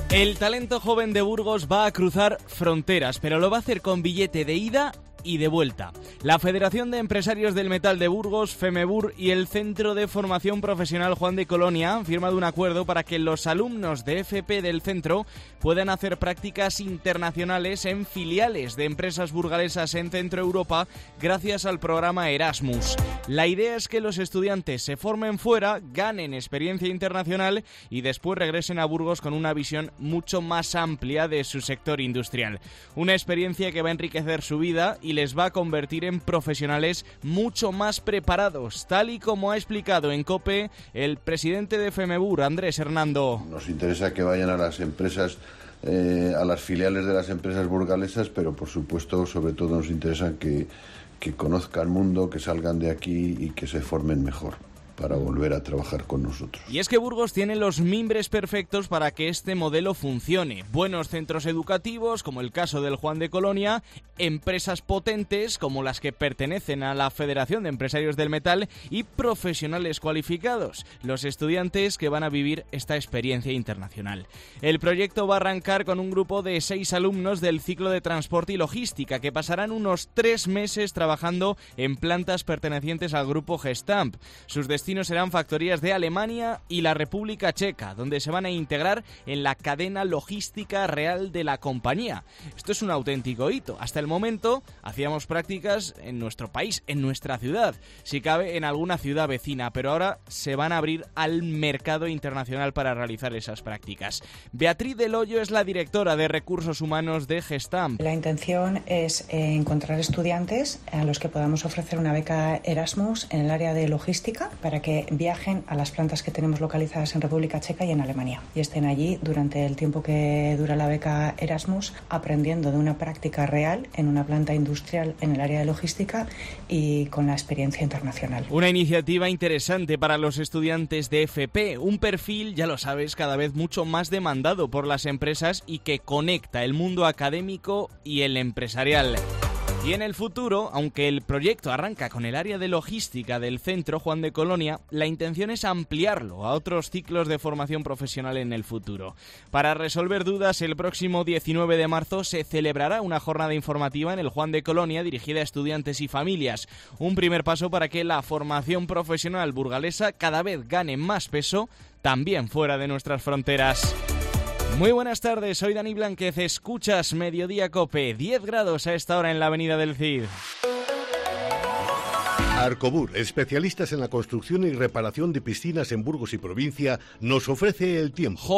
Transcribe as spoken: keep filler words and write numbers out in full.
El talento joven de Burgos va a cruzar fronteras, pero lo va a hacer con billete de ida y de vuelta. La Federación de Empresarios del Metal de Burgos, FEMEBUR, y el Centro de Formación Profesional Juan de Colonia han firmado un acuerdo para que los alumnos de F P del centro puedan hacer prácticas internacionales en filiales de empresas burgalesas en Centro Europa gracias al programa Erasmus. La idea es que los estudiantes se formen fuera, ganen experiencia internacional y después regresen a Burgos con una visión mucho más amplia de su sector industrial. Una experiencia que va a enriquecer su vida y les va a convertir en profesionales mucho más preparados, tal y como ha explicado en COPE el presidente de FEMEBUR, Andrés Hernando. Nos interesa que vayan a las empresas, eh, a las filiales de las empresas burgalesas, pero por supuesto, sobre todo nos interesa que, que conozcan el mundo, que salgan de aquí y que se formen mejor para volver a trabajar con nosotros. Y es que Burgos tiene los mimbres perfectos para que este modelo funcione. Buenos centros educativos, como el caso del Juan de Colonia, empresas potentes, como las que pertenecen a la Federación de Empresarios del Metal, y profesionales cualificados, los estudiantes que van a vivir esta experiencia internacional. El proyecto va a arrancar con un grupo de seis alumnos del ciclo de transporte y logística, que pasarán unos tres meses trabajando en plantas pertenecientes al grupo Gestamp. Sus destinos serán factorías de Alemania y la República Checa, donde se van a integrar en la cadena logística real de la compañía. Esto es un auténtico hito. Hasta el momento hacíamos prácticas en nuestro país, en nuestra ciudad, si cabe en alguna ciudad vecina, pero ahora se van a abrir al mercado internacional para realizar esas prácticas. Beatriz Del Hoyo es la directora de Recursos Humanos de Gestamp. La intención es eh, encontrar estudiantes a los que podamos ofrecer una beca Erasmus en el área de logística para que viajen a las plantas que tenemos localizadas en República Checa y en Alemania y estén allí durante el tiempo que dura la beca Erasmus, aprendiendo de una práctica real en una planta industrial en el área de logística y con la experiencia internacional. Una iniciativa interesante para los estudiantes de F P, un perfil, ya lo sabes, cada vez mucho más demandado por las empresas y que conecta el mundo académico y el empresarial. Y en el futuro, aunque el proyecto arranca con el área de logística del Centro Juan de Colonia, la intención es ampliarlo a otros ciclos de formación profesional en el futuro. Para resolver dudas, el próximo diecinueve de marzo se celebrará una jornada informativa en el Juan de Colonia dirigida a estudiantes y familias. Un primer paso para que la formación profesional burgalesa cada vez gane más peso, también fuera de nuestras fronteras. Muy buenas tardes, soy Dani Blánquez, escuchas Mediodía Cope, diez grados a esta hora en la Avenida del Cid. Arcobur, especialistas en la construcción y reparación de piscinas en Burgos y provincia, nos ofrece el tiempo.